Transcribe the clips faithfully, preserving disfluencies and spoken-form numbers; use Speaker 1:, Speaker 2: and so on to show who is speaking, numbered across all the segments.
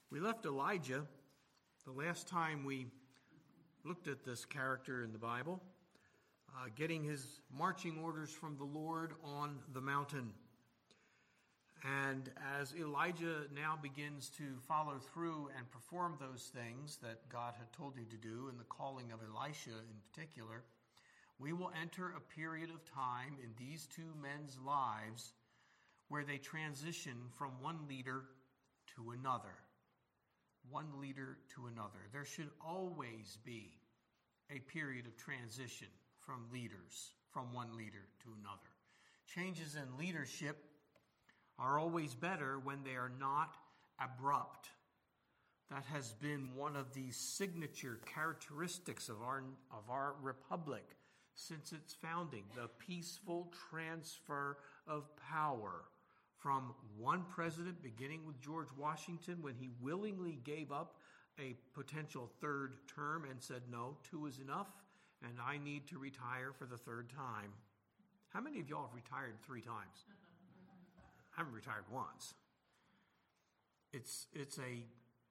Speaker 1: We left Elijah the last time we looked at this character in the Bible, uh, getting his marching orders from the Lord on the mountain. And as Elijah now begins to follow through and perform those things that God had told him to do, in the calling of Elisha in particular, we will enter a period of time in these two men's lives where they transition from one leader to another. One leader to another. There should always be a period of transition from leaders, from one leader to another. Changes in leadership are always better when they are not abrupt. That has been one of the signature characteristics of our, of our republic since its founding, the peaceful transfer of power from one president, beginning with George Washington, when he willingly gave up a potential third term and said, no, two is enough, and I need to retire for the third time. How many of y'all have retired three times? I haven't retired once. It's, it's a,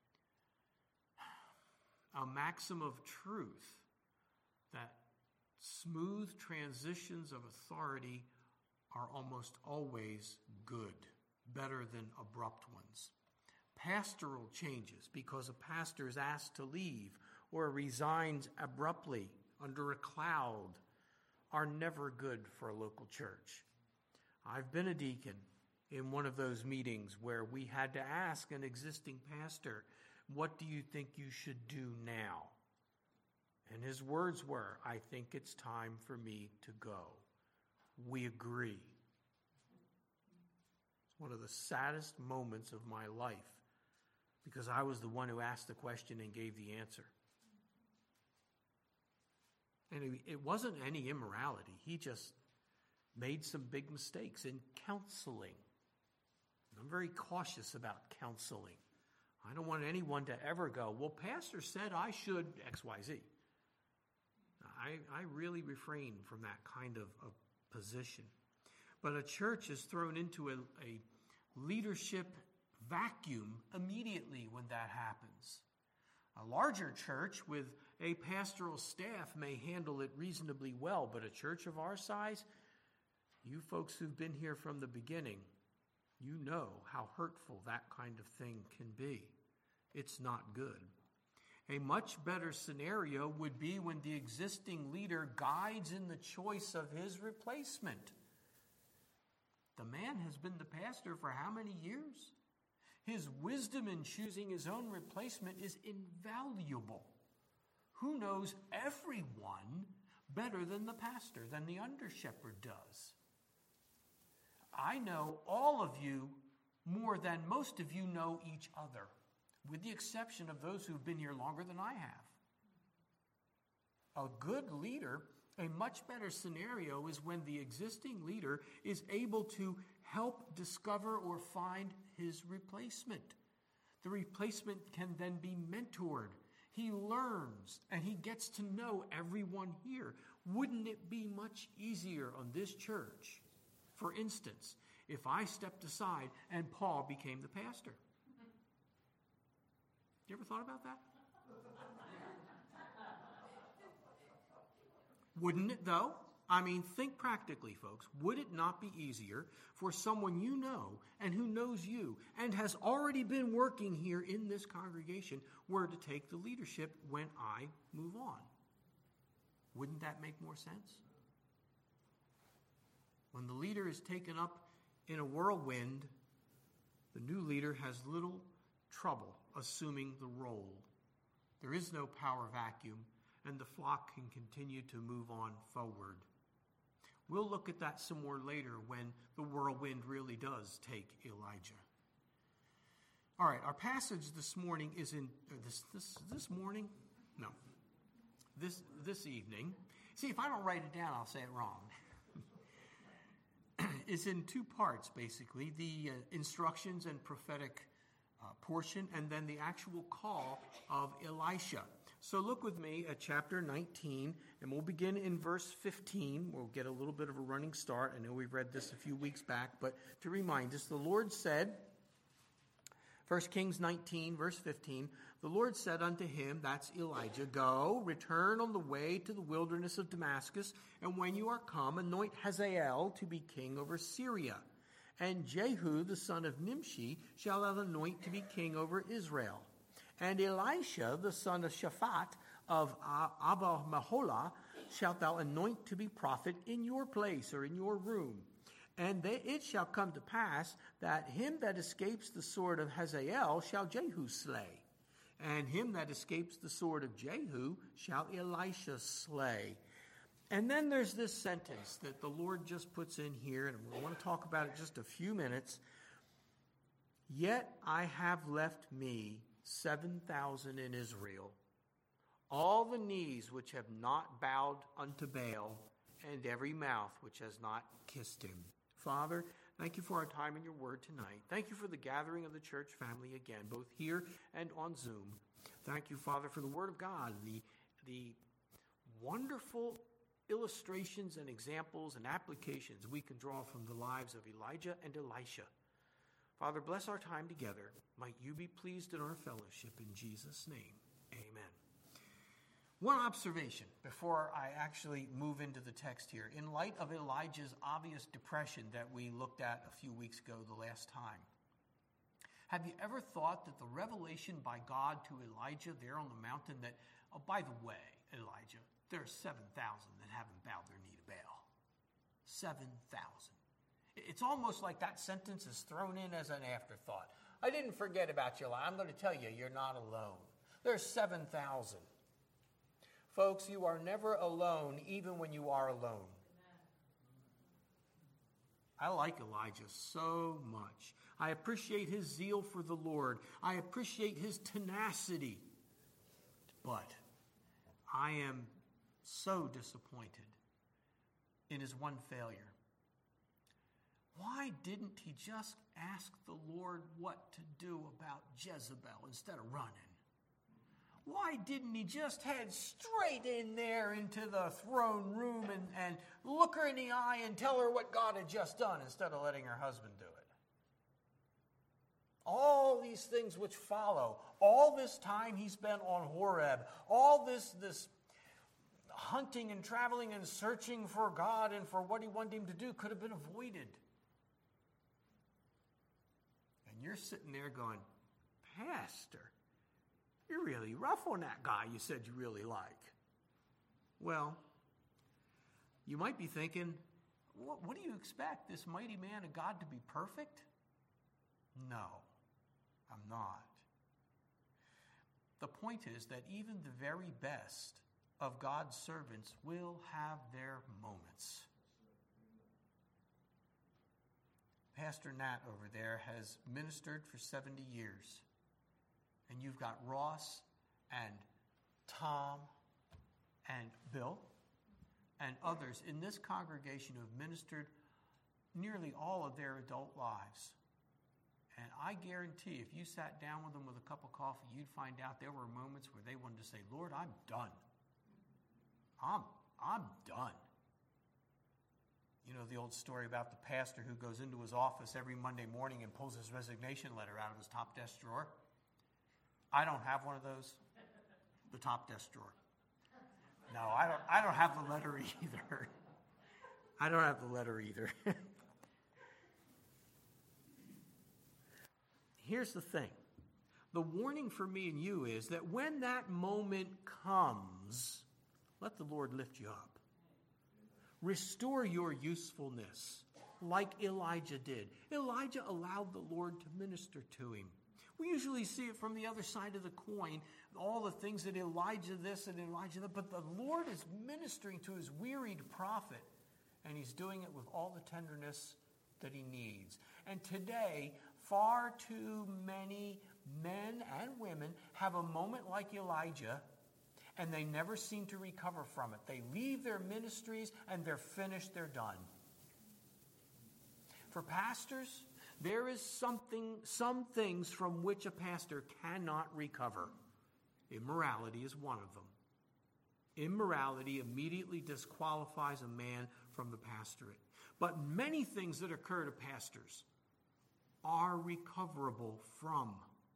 Speaker 1: a maxim of truth that smooth transitions of authority are almost always good, better than abrupt ones. Pastoral changes, because a pastor is asked to leave or resigns abruptly under a cloud, are never good for a local church. I've been a deacon in one of those meetings where we had to ask an existing pastor, what do you think you should do now? And his words were, I think it's time for me to go. We agree. It's one of the saddest moments of my life because I was the one who asked the question and gave the answer. And it, it wasn't any immorality. He just made some big mistakes in counseling. I'm very cautious about counseling. I don't want anyone to ever go, well, pastor said I should X Y Z. I, I really refrain from that kind of, of position. But a church is thrown into a, a leadership vacuum immediately when that happens. A larger church with a pastoral staff may handle it reasonably well, but a church of our size, you folks who've been here from the beginning, you know how hurtful that kind of thing can be. It's not good. A much better scenario would be when the existing leader guides in the choice of his replacement. The man has been the pastor for how many years? His wisdom in choosing his own replacement is invaluable. Who knows everyone better than the pastor, than the under-shepherd does? I know all of you more than most of you know each other, with the exception of those who've been here longer than I have. A good leader, a much better scenario is when the existing leader is able to help discover or find his replacement. The replacement can then be mentored. He learns and he gets to know everyone here. Wouldn't it be much easier on this church, for instance, if I stepped aside and Paul became the pastor? You ever thought about that? Wouldn't it, though? I mean, think practically, folks. Would it not be easier for someone you know and who knows you and has already been working here in this congregation were to take the leadership when I move on? Wouldn't that make more sense? When the leader is taken up in a whirlwind, the new leader has little trouble assuming the role. There is no power vacuum, and the flock can continue to move on forward. We'll look at that some more later when the whirlwind really does take Elijah. All right, our passage this morning is in uh, this this this morning? No. This this evening. See, if I don't write it down, I'll say it wrong. It's in two parts, basically, the uh, instructions and prophetic uh, portion, and then the actual call of Elisha. So look with me at chapter nineteen, and we'll begin in verse fifteen. We'll get a little bit of a running start. I know we read this a few weeks back, but to remind us, the Lord said, First Kings nineteen, verse fifteen, the Lord said unto him, that's Elijah, go, return on the way to the wilderness of Damascus, and when you are come, anoint Hazael to be king over Syria. And Jehu, the son of Nimshi, shall thou anoint to be king over Israel. And Elisha, the son of Shaphat of Abel-Meholah, shalt thou anoint to be prophet in your place or in your room. And they, it shall come to pass that him that escapes the sword of Hazael shall Jehu slay, and him that escapes the sword of Jehu shall Elisha slay. And then there's this sentence that the Lord just puts in here, and we want to talk about it just a few minutes. Yet I have left me seven thousand in Israel, all the knees which have not bowed unto Baal, and every mouth which has not kissed him. Father, thank you for our time in your word tonight. Thank you for the gathering of the church family again, both here and on Zoom. Thank you, Father, for the word of God, the, the wonderful illustrations and examples and applications we can draw from the lives of Elijah and Elisha. Father, bless our time together. Might you be pleased in our fellowship. In Jesus' name, amen. One observation before I actually move into the text here. In light of Elijah's obvious depression that we looked at a few weeks ago the last time, have you ever thought that the revelation by God to Elijah there on the mountain that, oh, by the way, Elijah, there are seven thousand that haven't bowed their knee to Baal. seven thousand. It's almost like that sentence is thrown in as an afterthought. I didn't forget about you, Elijah. I'm going to tell you, you're not alone. There's seven thousand. Folks, you are never alone, even when you are alone. I like Elijah so much. I appreciate his zeal for the Lord. I appreciate his tenacity. But I am so disappointed in his one failure. Why didn't he just ask the Lord what to do about Jezebel instead of running? Why didn't he just head straight in there into the throne room and, and look her in the eye and tell her what God had just done instead of letting her husband do it? All these things which follow, all this time he spent on Horeb, all this, this hunting and traveling and searching for God and for what he wanted him to do could have been avoided. And you're sitting there going, Pastor, you're really rough on that guy you said you really like. Well, you might be thinking, what, what do you expect, this mighty man of God to be perfect? No, I'm not. The point is that even the very best of God's servants will have their moments. Pastor Nat over there has ministered for seventy years. And you've got Ross and Tom and Bill and others in this congregation who have ministered nearly all of their adult lives. And I guarantee if you sat down with them with a cup of coffee, you'd find out there were moments where they wanted to say, Lord, I'm done. I'm, I'm done. You know the old story about the pastor who goes into his office every Monday morning and pulls his resignation letter out of his top desk drawer? I don't have one of those. The top desk drawer. No, I don't I don't have the letter either. I don't have the letter either. Here's the thing. The warning for me and you is that when that moment comes, let the Lord lift you up. Restore your usefulness like Elijah did. Elijah allowed the Lord to minister to him. We usually see it from the other side of the coin, all the things that Elijah this and Elijah that, but the Lord is ministering to his wearied prophet, and he's doing it with all the tenderness that he needs. And today, far too many men and women have a moment like Elijah, and they never seem to recover from it. They leave their ministries, and they're finished, they're done. For pastors, there is something, some things from which a pastor cannot recover. Immorality is one of them. Immorality immediately disqualifies a man from the pastorate. But many things that occur to pastors are recoverable from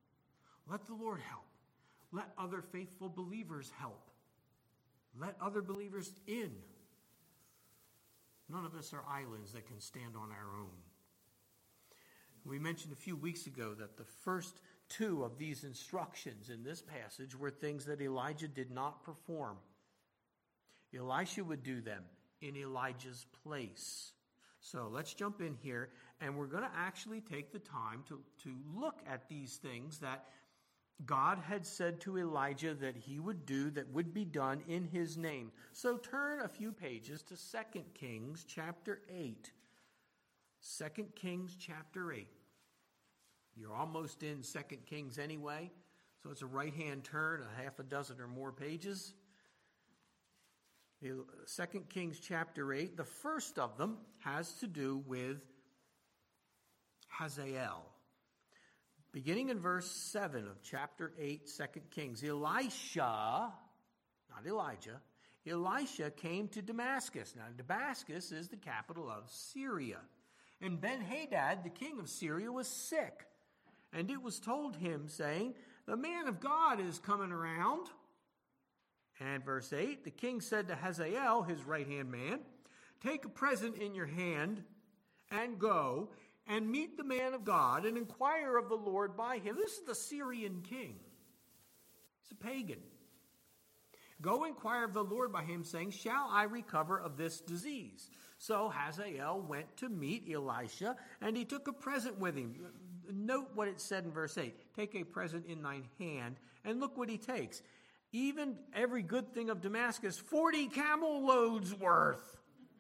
Speaker 1: Let the Lord help. Let other faithful believers help. Let other believers in. None of us are islands that can stand on our own. We mentioned a few weeks ago that the first two of these instructions in this passage were things that Elijah did not perform. Elisha would do them in Elijah's place. So let's jump in here, and we're going to actually take the time to, to look at these things that God had said to Elijah that he would do, that would be done in his name. So turn a few pages to Second Kings chapter eight. Second Kings chapter eight. You're almost in Second Kings anyway, so it's a right-hand turn, a half a dozen or more pages. Second Kings chapter eight, the first of them has to do with Hazael. Beginning in verse seven of chapter eight, Second Kings, Elisha, not Elijah, Elisha came to Damascus. Now, Damascus is the capital of Syria. And Ben-Hadad, the king of Syria, was sick. And it was told him, saying, the man of God is coming around. And verse eight, the king said to Hazael, his right-hand man, take a present in your hand and go and meet the man of God and inquire of the Lord by him. This is the Syrian king. He's a pagan. Go inquire of the Lord by him, saying, shall I recover of this disease? So Hazael went to meet Elisha, and he took a present with him. Note what it said in verse eight. Take a present in thine hand, and look what he takes. Even every good thing of Damascus, forty camel loads worth.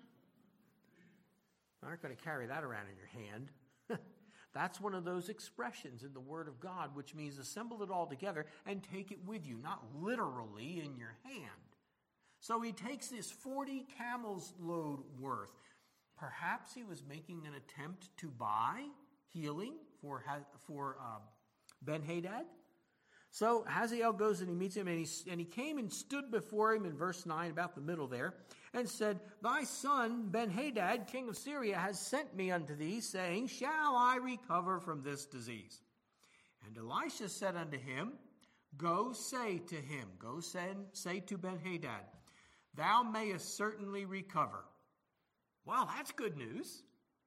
Speaker 1: You aren't going to carry that around in your hand. That's one of those expressions in the Word of God, which means assemble it all together and take it with you, not literally in your hand. So he takes this forty camels load worth. Perhaps he was making an attempt to buy healing for, for uh, Ben-Hadad. So Hazael goes and he meets him, and he, and he came and stood before him in verse nine, about the middle there, and said, thy son Ben-Hadad, king of Syria, has sent me unto thee, saying, shall I recover from this disease? And Elisha said unto him, go say to him, go send, say to Ben-Hadad, thou mayest certainly recover. Well, that's good news.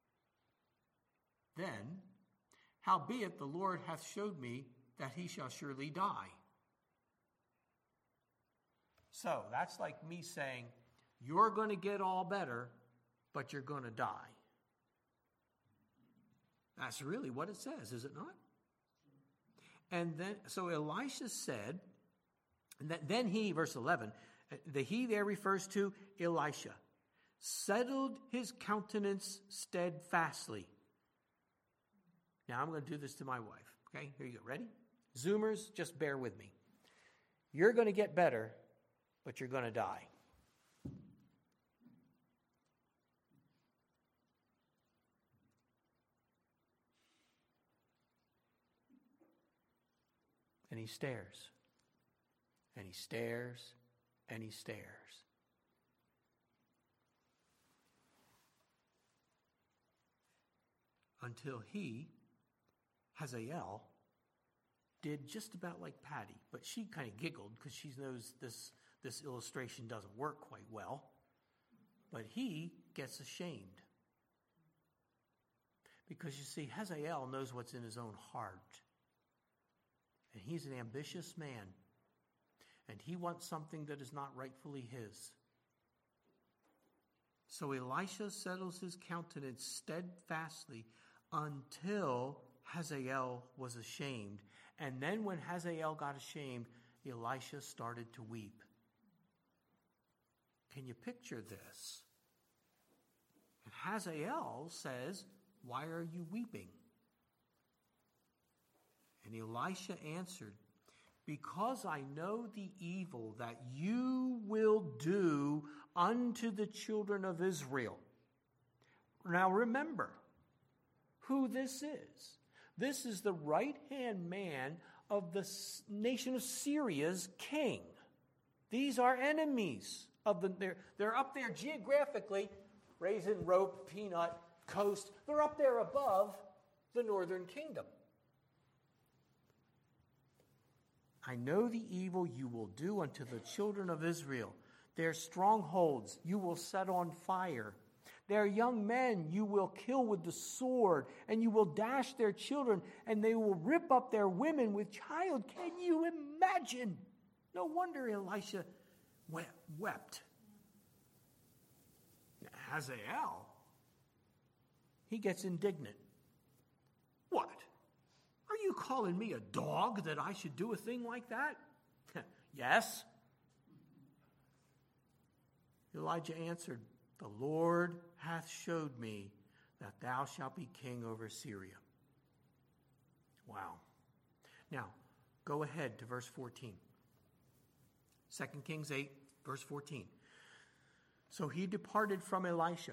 Speaker 1: Then, howbeit the Lord hath showed me that he shall surely die. So that's like me saying, you're going to get all better, but you're going to die. That's really what it says, is it not? And then, so Elisha said, and that, then he, verse eleven, the he there refers to Elisha, settled his countenance steadfastly. Now I'm going to do this to my wife. Okay, here you go. Ready? Zoomers, just bear with me. You're going to get better, but you're going to die. And he stares. And he stares. And he stares. Until he, Hazael, did just about like Patty, but she kind of giggled because she knows this, this illustration doesn't work quite well. But he gets ashamed. Because you see, Hazael knows what's in his own heart. And he's an ambitious man. And he wants something that is not rightfully his. So Elisha settles his countenance steadfastly until Hazael was ashamed. And then when Hazael got ashamed, Elisha started to weep. Can you picture this? And Hazael says, why are you weeping? And Elisha answered, because I know the evil that you will do unto the children of Israel. Now remember who this is. This is the right-hand man of the nation of Syria's king. These are enemies of the, they're, they're up there geographically, raisin, rope, peanut, coast. They're up there above the northern kingdom. I know the evil you will do unto the children of Israel. Their strongholds you will set on fire. Their young men you will kill with the sword, and you will dash their children, and they will rip up their women with child. Can you imagine? No wonder Elisha wept. Hazael, he gets indignant. What? Are you calling me a dog that I should do a thing like that? Yes. Elijah answered, the Lord hath showed me that thou shalt be king over Syria. Wow. Now, go ahead to verse fourteen. Second Kings eight, verse fourteen. So he departed from Elisha,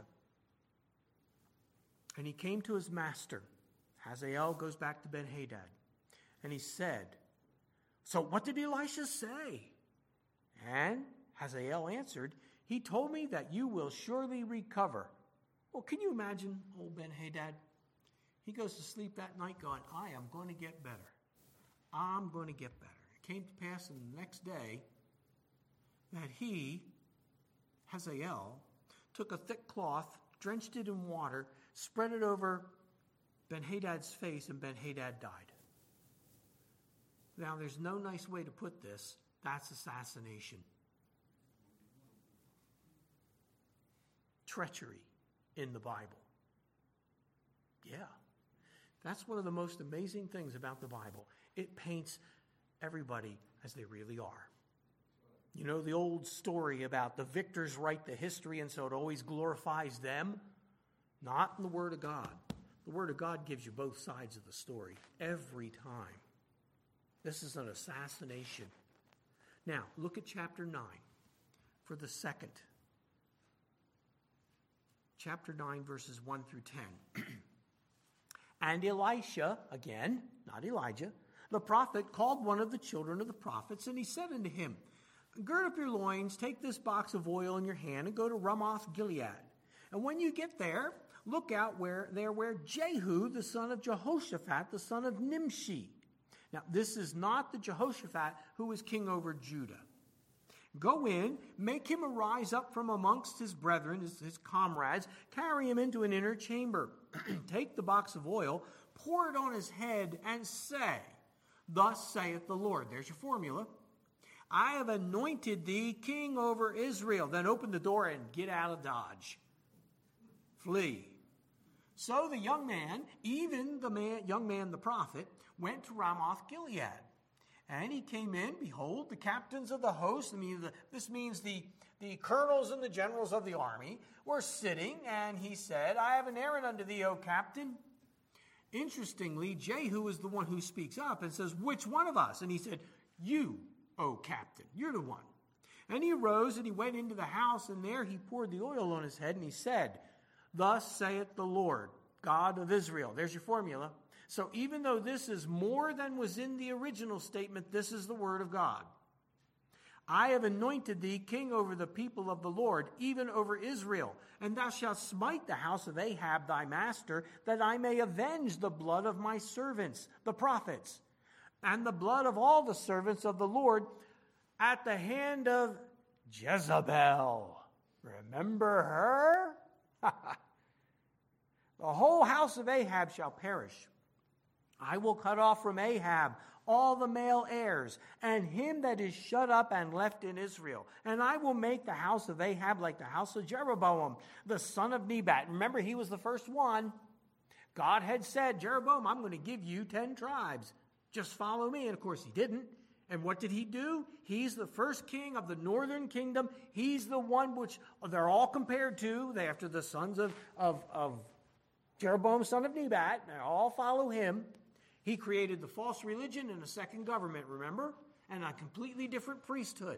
Speaker 1: and he came to his master. Hazael goes back to Ben-Hadad, and he said, so what did Elisha say? And Hazael answered, he told me that you will surely recover. Well, can you imagine old Ben-Hadad? He goes to sleep that night going, I am going to get better. I'm going to get better. It came to pass in the next day that he, Hazael, took a thick cloth, drenched it in water, spread it over Ben-Hadad's face, and Ben-Hadad died. Now, there's no nice way to put this. That's assassination. Treachery in the Bible. Yeah. That's one of the most amazing things about the Bible. It paints everybody as they really are. You know the old story about the victors write the history, and so it always glorifies them? Not in the Word of God. The Word of God gives you both sides of the story every time. This is an assassination. Now, look at chapter nine for the second. Chapter nine, verses one through ten. And Elisha, again, not Elijah, the prophet, called one of the children of the prophets, and he said unto him, gird up your loins, take this box of oil in your hand, and go to Ramoth Gilead. And when you get there, look out where there where Jehu, the son of Jehoshaphat, the son of Nimshi. Now, this is not the Jehoshaphat who was king over Judah. Go in, make him arise up from amongst his brethren, his, his comrades, carry him into an inner chamber. Take the box of oil, pour it on his head, and say, thus saith the Lord. There's your formula. I have anointed thee king over Israel. Then open the door and get out of Dodge. Flee. So the young man, even the man, young man the prophet, went to Ramoth Gilead. And he came in, behold, the captains of the host, I mean, the, this means the, the colonels and the generals of the army, were sitting, and he said, I have an errand unto thee, O captain. Interestingly, Jehu is the one who speaks up and says, which one of us? And he said, you, O captain, you're the one. And he arose and he went into the house, and there he poured the oil on his head, and he said, thus saith the Lord, God of Israel. There's your formula. So even though this is more than was in the original statement, this is the word of God. I have anointed thee king over the people of the Lord, even over Israel. And thou shalt smite the house of Ahab thy master, that I may avenge the blood of my servants, the prophets, and the blood of all the servants of the Lord at the hand of Jezebel. Remember her? The whole house of Ahab shall perish. I will cut off from Ahab all the male heirs, and him that is shut up and left in Israel. And I will make the house of Ahab like the house of Jeroboam, the son of Nebat. Remember, he was the first one. God had said, Jeroboam, I'm going to give you ten tribes. Just follow me. And of course he didn't. And what did he do? He's the first king of the northern kingdom. He's the one which they're all compared to. They after the sons of, of, of Jeroboam, son of Nebat. They all follow him. He created the false religion and a second government, remember? And a completely different priesthood.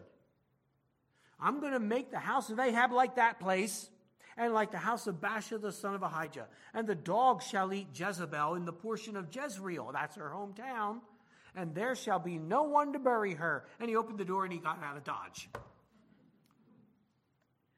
Speaker 1: I'm going to make the house of Ahab like that place, and like the house of Baasha the son of Ahijah. And the dogs shall eat Jezebel in the portion of Jezreel. That's her hometown. And there shall be no one to bury her. And he opened the door and he got out of Dodge.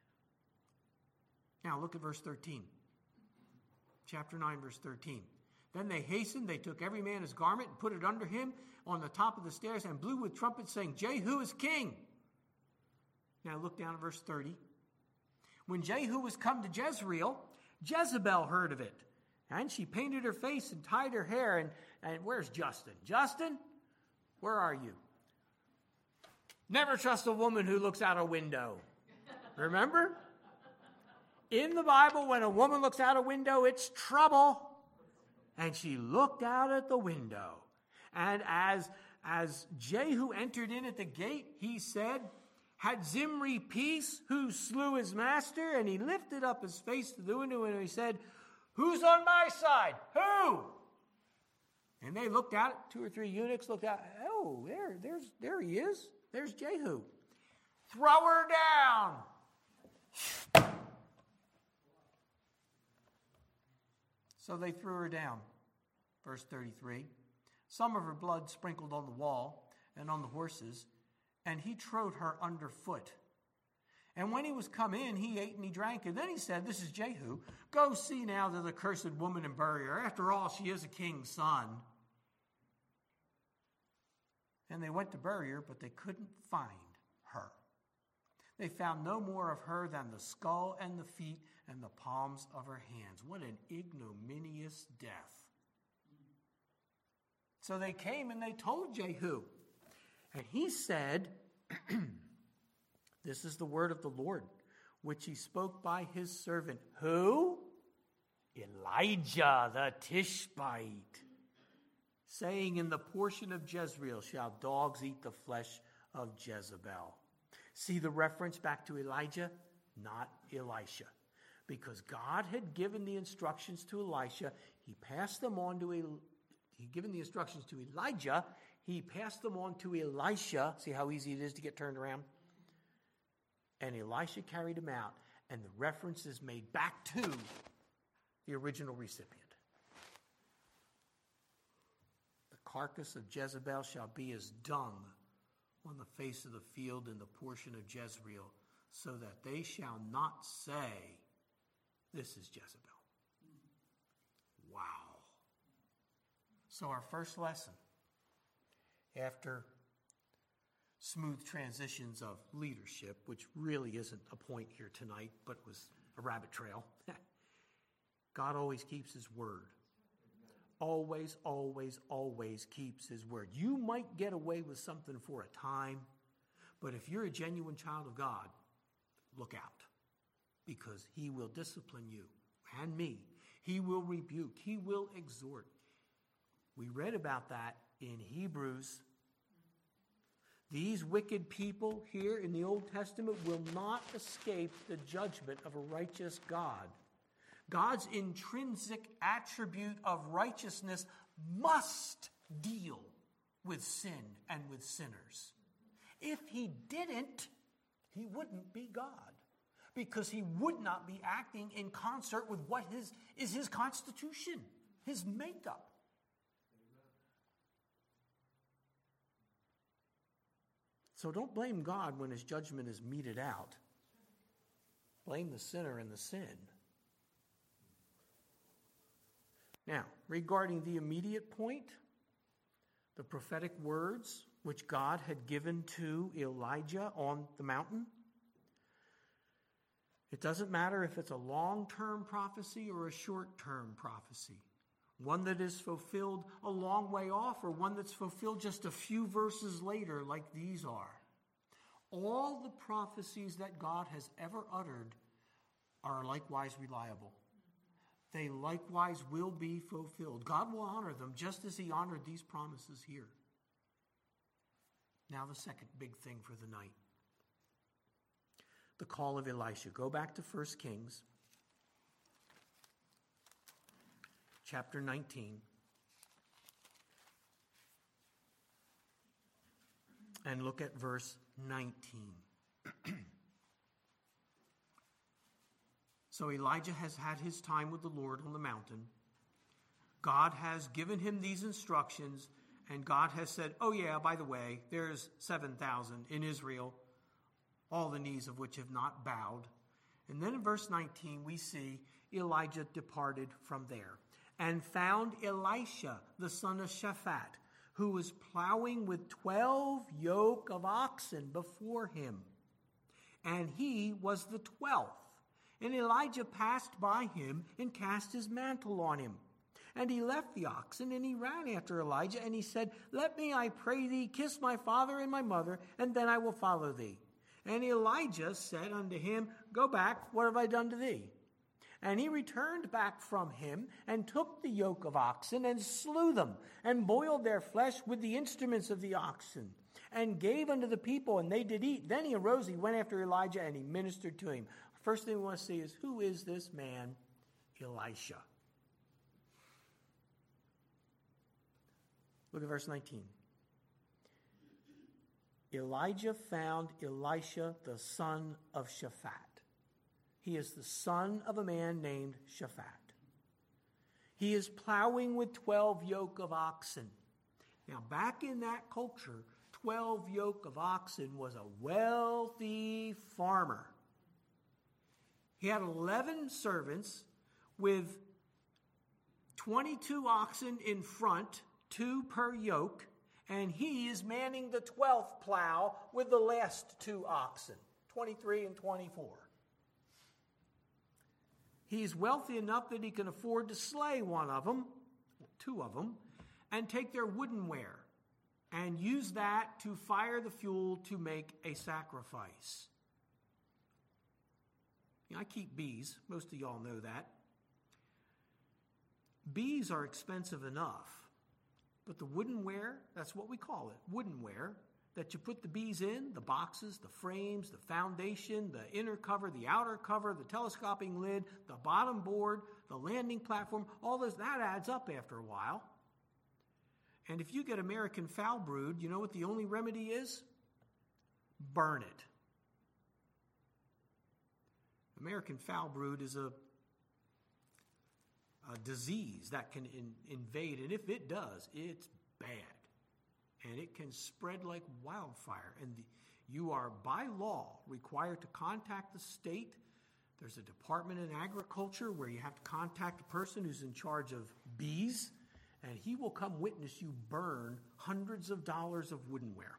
Speaker 1: Now look at verse thirteen. Chapter nine, verse thirteen. Then they hastened, they took every man his garment and put it under him on the top of the stairs and blew with trumpets, saying, Jehu is king. Now look down at verse thirty. When Jehu was come to Jezreel, Jezebel heard of it. And she painted her face and tied her hair. And, and where's Justin? Justin, where are you? Never trust a woman who looks out a window. Remember? In the Bible, when a woman looks out a window, it's trouble. And she looked out at the window. And as, as Jehu entered in at the gate, he said, had Zimri peace who slew his master? And he lifted up his face to the window and he said, who's on my side? Who? And they looked out, two or three eunuchs looked out. Oh, there, there's, there he is. There's Jehu. Throw her down. So they threw her down. Verse thirty-three. Some of her blood sprinkled on the wall and on the horses, and he trode her underfoot. And when he was come in, he ate and he drank. And then he said, this is Jehu, go see now to the cursed woman and bury her. After all, she is a king's son. And they went to bury her, but they couldn't find her. They found no more of her than the skull and the feet and the palms of her hands. What an ignominious death. So they came and they told Jehu. And he said, this is the word of the Lord, which he spoke by his servant. Who? Elijah the Tishbite, saying, in the portion of Jezreel shall dogs eat the flesh of Jezebel. See the reference back to Elijah? Not Elisha. Because God had given the instructions to Elisha, he passed them on to El- He'd given the instructions to Elijah, he passed them on to Elisha. See how easy it is to get turned around? And Elisha carried him out, and the reference is made back to the original recipient. The carcass of Jezebel shall be as dung on the face of the field in the portion of Jezreel, so that they shall not say, this is Jezebel. Wow. So our first lesson, after smooth transitions of leadership, which really isn't a point here tonight, but was a rabbit trail, God always keeps his word. Always, always, always keeps his word. You might get away with something for a time, but if you're a genuine child of God, look out, because he will discipline you and me. He will rebuke. He will exhort. We read about that in Hebrews. These wicked people here in the Old Testament will not escape the judgment of a righteous God. God's intrinsic attribute of righteousness must deal with sin and with sinners. If he didn't, he wouldn't be God, because he would not be acting in concert with what his, is his constitution, his makeup. So don't blame God when his judgment is meted out. Blame the sinner and the sin. Now, regarding the immediate point, the prophetic words which God had given to Elijah on the mountain, it doesn't matter if it's a long-term prophecy or a short-term prophecy. One that is fulfilled a long way off, or one that's fulfilled just a few verses later, like these are. All the prophecies that God has ever uttered are likewise reliable. They likewise will be fulfilled. God will honor them just as he honored these promises here. Now the second big thing for the night. The call of Elisha. Go back to First Kings. Chapter nineteen, and look at verse nineteen. So Elijah has had his time with the Lord on the mountain. God has given him these instructions, and God has said, oh yeah, by the way, there's seven thousand in Israel, all the knees of which have not bowed. And then in verse nineteen, we see Elijah departed from there. and found Elisha, the son of Shaphat, who was plowing with twelve yoke of oxen before him. And he was the twelfth. And Elijah passed by him and cast his mantle on him. And he left the oxen, and he ran after Elijah, and he said, Let me, I pray thee, kiss my father and my mother, and then I will follow thee. And Elijah said unto him, Go back, what have I done to thee? And he returned back from him, and took the yoke of oxen, and slew them, and boiled their flesh with the instruments of the oxen, and gave unto the people, and they did eat. Then he arose, he went after Elijah, and he ministered to him. First thing we want to see is, who is this man, Elisha? Look at verse nineteen. Elijah found Elisha, the son of Shaphat. He is the son of a man named Shaphat. He is plowing with twelve yoke of oxen. Now, back in that culture, twelve yoke of oxen was a wealthy farmer. He had eleven servants with twenty-two oxen in front, two per yoke, and he is manning the twelfth plow with the last two oxen, twenty-three and twenty-four. He's wealthy enough that he can afford to slay one of them, two of them, and take their woodenware and use that to fire the fuel to make a sacrifice. You know, I keep bees. Most of y'all know that. Bees are expensive enough. But the woodenware, that's what we call it, woodenware, that you put the bees in, the boxes, the frames, the foundation, the inner cover, the outer cover, the telescoping lid, the bottom board, the landing platform, all this, that adds up after a while. And if you get American foul brood, you know what the only remedy is? Burn it. American foul brood is a A disease that can in, invade, and if it does, it's bad. And it can spread like wildfire. And the, you are, by law, required to contact the state. There's a department in agriculture where you have to contact a person who's in charge of bees, and he will come witness you burn hundreds of dollars of woodenware.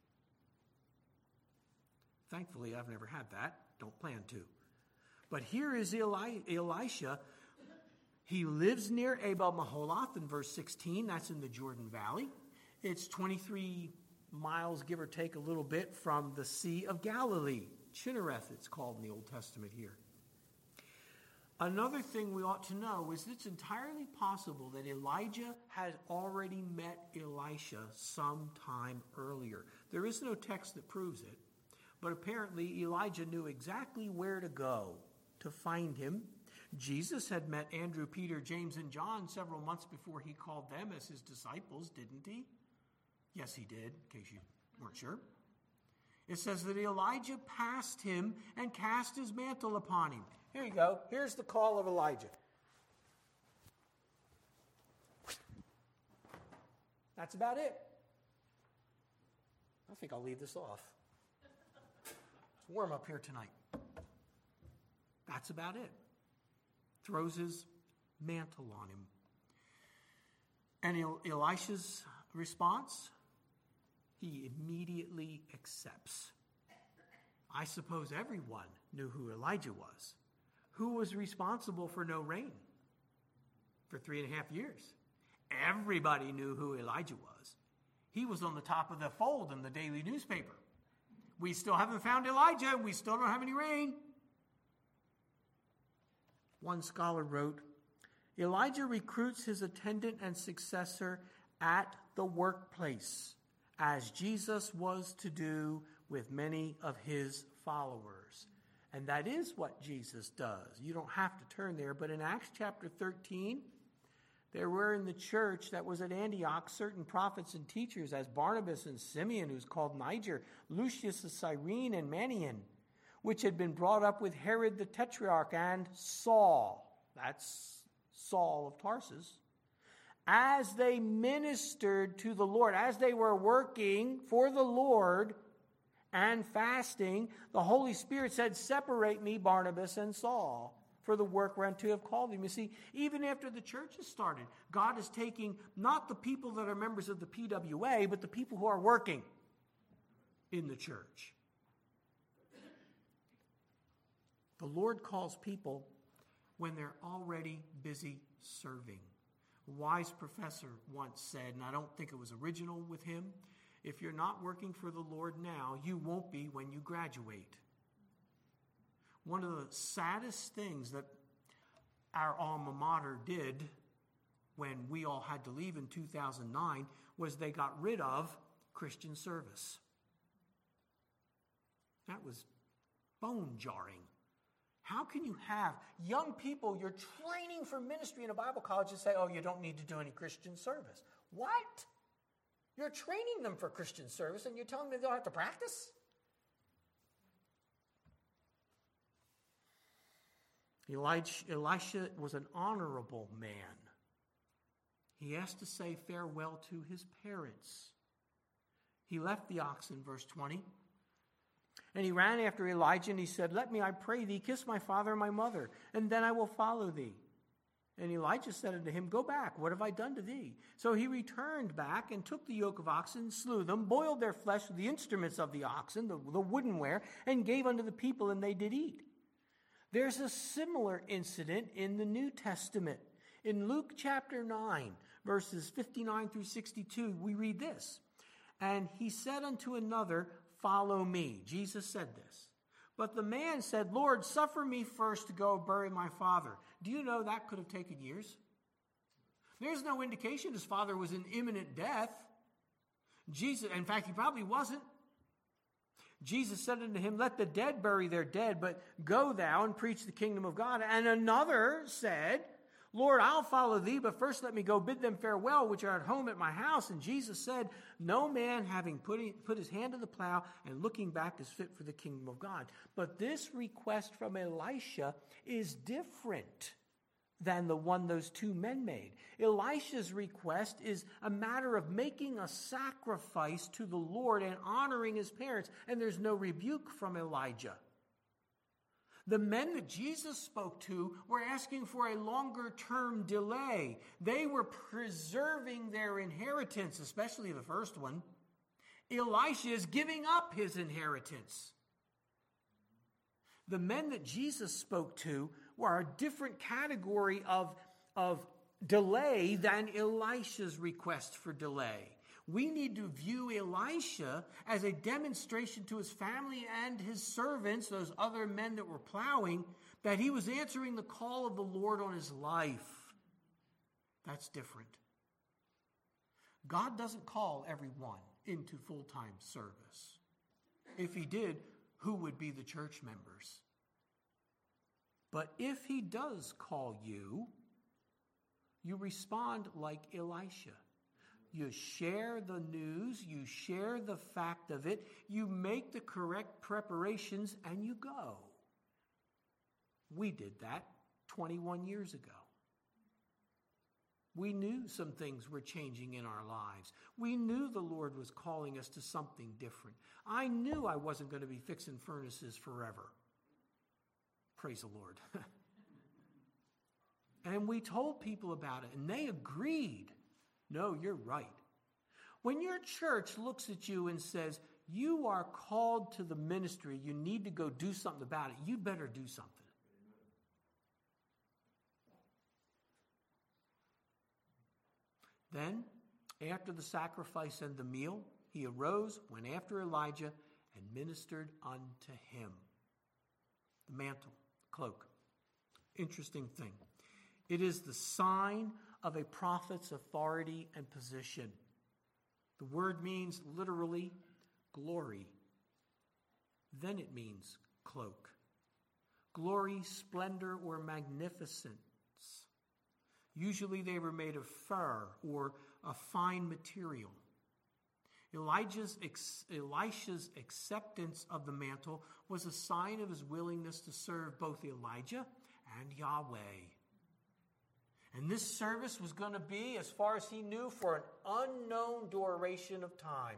Speaker 1: Thankfully, I've never had that. Don't plan to. But here is Eli, Elisha. He lives near Abel Maholath in verse sixteen. That's in the Jordan Valley. It's twenty-three miles, give or take a little bit, from the Sea of Galilee. Chinnereth, it's called in the Old Testament here. Another thing we ought to know is it's entirely possible that Elijah had already met Elisha sometime earlier. There is no text that proves it, but apparently Elijah knew exactly where to go to find him. Jesus had met Andrew, Peter, James, and John several months before he called them as his disciples, didn't he? Yes, he did, in case you weren't sure. It says that Elijah passed him and cast his mantle upon him. Here you go. Here's the call of Elijah. That's about it. I think I'll leave this off. It's warm up here tonight. That's about it. Throws his mantle on him. And El- Elisha's response? He immediately accepts. I suppose everyone knew who Elijah was. Who was responsible for no rain for three and a half years? Everybody knew who Elijah was. He was on the top of the fold in the daily newspaper. We still haven't found Elijah. We still don't have any rain. One scholar wrote, Elijah recruits his attendant and successor at the workplace, as Jesus was to do with many of his followers. And that is what Jesus does. You don't have to turn there, but in Acts chapter thirteen, there were in the church that was at Antioch certain prophets and teachers, as Barnabas and Simeon, who's called Niger, Lucius of Cyrene, and Manaen, which had been brought up with Herod the Tetrarch, and Saul, that's Saul of Tarsus, as they ministered to the Lord, as they were working for the Lord and fasting, the Holy Spirit said, separate me, Barnabas and Saul, for the work whereunto you have called him. You see, even after the church has started, God is taking not the people that are members of the P W A, but the people who are working in the church. The Lord calls people when they're already busy serving. A wise professor once said, and I don't think it was original with him, if you're not working for the Lord now, you won't be when you graduate. One of the saddest things that our alma mater did when we all had to leave in two thousand nine was they got rid of Christian service. That was bone-jarring. How can you have young people, you're training for ministry in a Bible college, and say, oh, you don't need to do any Christian service? What? You're training them for Christian service, and you're telling them they don't have to practice? Elijah, Elisha was an honorable man. He has to say farewell to his parents. He left the oxen, verse twenty. And he ran after Elijah, and he said, let me, I pray thee, kiss my father and my mother, and then I will follow thee. And Elijah said unto him, go back, what have I done to thee? So he returned back and took the yoke of oxen, slew them, boiled their flesh with the instruments of the oxen, the, the woodenware, and gave unto the people, and they did eat. There's a similar incident in the New Testament. In Luke chapter nine, verses fifty-nine through sixty-two, we read this. And he said unto another, follow me. Jesus said this. But the man said, Lord, suffer me first to go bury my father. Do you know that could have taken years? There's no indication his father was in imminent death. Jesus, in fact, he probably wasn't. Jesus said unto him, let the dead bury their dead, but go thou and preach the kingdom of God. And another said, Lord, I'll follow thee, but first let me go bid them farewell, which are at home at my house. And Jesus said, no man having put, put his hand to the plow and looking back is fit for the kingdom of God. But this request from Elisha is different than the one those two men made. Elisha's request is a matter of making a sacrifice to the Lord and honoring his parents, and there's no rebuke from Elijah. The men that Jesus spoke to were asking for a longer-term delay. They were preserving their inheritance, especially the first one. Elisha is giving up his inheritance. The men that Jesus spoke to were a different category of, of delay than Elisha's request for delay. We need to view Elisha as a demonstration to his family and his servants, those other men that were plowing, that he was answering the call of the Lord on his life. That's different. God doesn't call everyone into full-time service. If he did, who would be the church members? But if he does call you, you respond like Elisha. You share the news, you share the fact of it, you make the correct preparations, and you go. We did that twenty-one years ago. We knew some things were changing in our lives. We knew the Lord was calling us to something different. I knew I wasn't going to be fixing furnaces forever. Praise the Lord. And we told people about it, and they agreed. No, you're right. When your church looks at you and says, you are called to the ministry, you need to go do something about it, you better do something. Then, after the sacrifice and the meal, he arose, went after Elijah, and ministered unto him. The mantle, cloak. Interesting thing. It is the sign of a prophet's authority and position. The word means literally glory. Then it means cloak. Glory, splendor, or magnificence. Usually they were made of fur or a fine material. Elijah's, Elisha's acceptance of the mantle was a sign of his willingness to serve both Elijah and Yahweh. And this service was going to be, as far as he knew, for an unknown duration of time.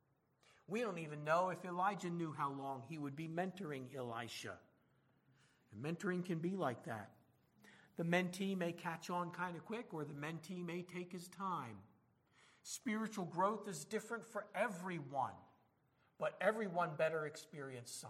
Speaker 1: We don't even know if Elijah knew how long he would be mentoring Elisha. And mentoring can be like that. The mentee may catch on kind of quick, or the mentee may take his time. Spiritual growth is different for everyone, but everyone better experience some.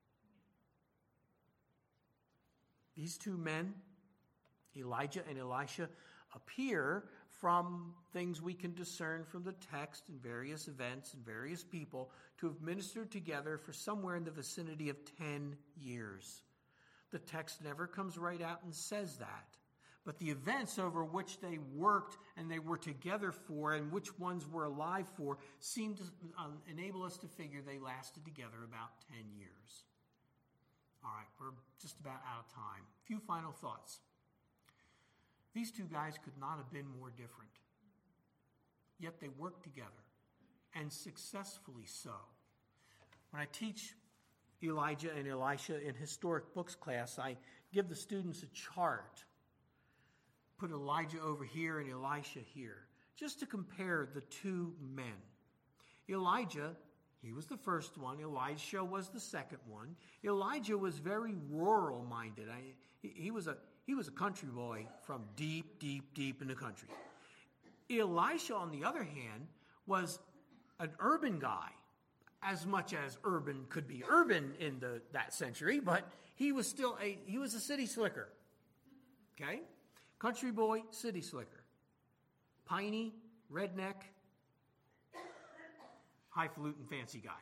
Speaker 1: These two men, Elijah and Elisha, appear from things we can discern from the text and various events and various people to have ministered together for somewhere in the vicinity of ten years. The text never comes right out and says that. But the events over which they worked and they were together for and which ones were alive for seem to um, enable us to figure they lasted together about ten years. All right, we're just about out of time. A few final thoughts. These two guys could not have been more different. Yet they worked together, and successfully so. When I teach Elijah and Elisha in historic books class, I give the students a chart. Put Elijah over here and Elisha here, just to compare the two men. Elijah, he was the first one. Elisha was the second one. Elijah was very rural-minded. I, he, he was a he was a country boy from deep, deep, deep in the country. Elisha, on the other hand, was an urban guy, as much as urban could be urban in the that century, but he was still a he was a city slicker. Okay? Country boy, city slicker. Piney, redneck, highfalutin fancy guy.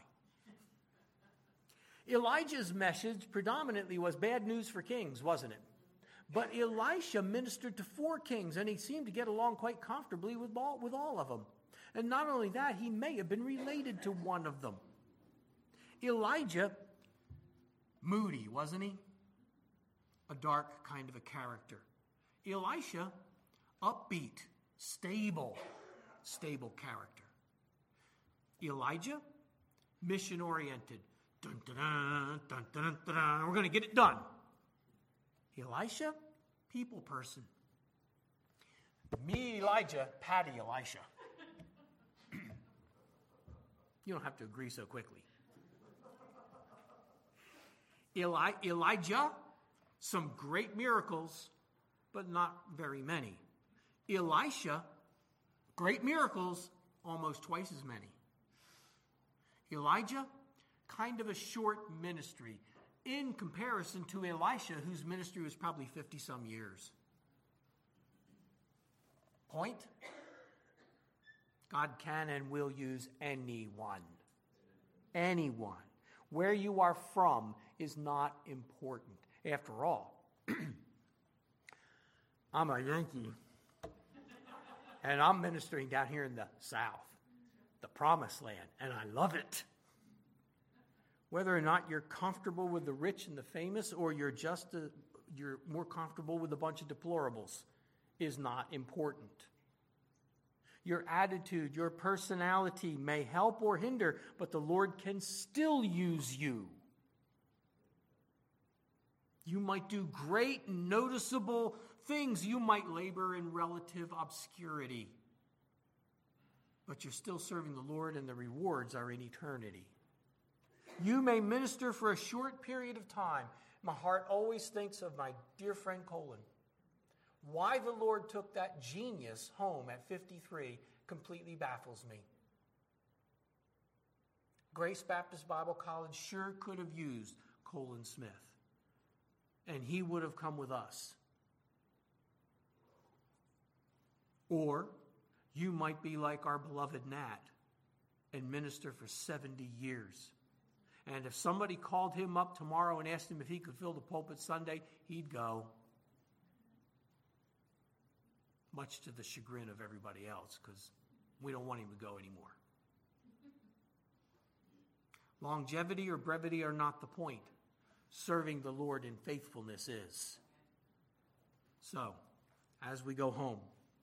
Speaker 1: Elijah's message predominantly was bad news for kings, wasn't it? But Elisha ministered to four kings, and he seemed to get along quite comfortably with all, with all of them. And not only that, he may have been related to one of them. Elijah, moody, wasn't he? A dark kind of a character. Elisha, upbeat, stable, stable character. Elijah, mission-oriented. Dun, dun, dun, dun, dun, dun, dun. We're going to get it done. Elisha, people person. Me, Elijah, Patty, Elisha. You don't have to agree so quickly. Eli- Elijah, some great miracles, but not very many. Elisha, great miracles, almost twice as many. Elijah, kind of a short ministry in comparison to Elisha, whose ministry was probably fifty-some years. Point? God can and will use anyone. Anyone. Where you are from is not important. After all, I'm a Yankee, and I'm ministering down here in the South, the Promised Land, and I love it. Whether or not you're comfortable with the rich and the famous, or you're just a, you're more comfortable with a bunch of deplorables, is not important. Your attitude, your personality may help or hinder, but the Lord can still use you. You might do great, noticeable things. You might labor in relative obscurity, but you're still serving the Lord, and the rewards are in eternity. You may minister for a short period of time. My heart always thinks of my dear friend Colin. Why the Lord took that genius home at fifty-three completely baffles me. Grace Baptist Bible College sure could have used Colin Smith, and he would have come with us. Or you might be like our beloved Nat and minister for seventy years. And if somebody called him up tomorrow and asked him if he could fill the pulpit Sunday, he'd go. Much to the chagrin of everybody else, because we don't want him to go anymore. Longevity or brevity are not the point. Serving the Lord in faithfulness is. So, as we go home,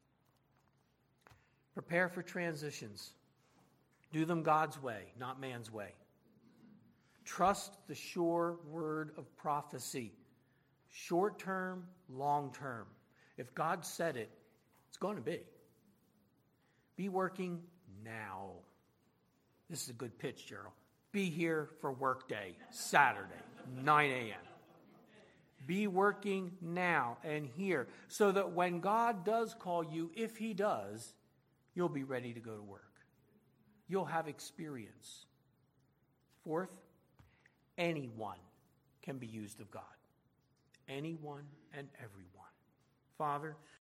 Speaker 1: prepare for transitions. Do them God's way, not man's way. Trust the sure word of prophecy. Short term, long term. If God said it, it's going to be. Be working now. This is a good pitch, Gerald. Be here for work day, Saturday, nine a.m. Be working now and here, so that when God does call you, if he does, you'll be ready to go to work. You'll have experience. Fourth, anyone can be used of God. Anyone and everyone. Father,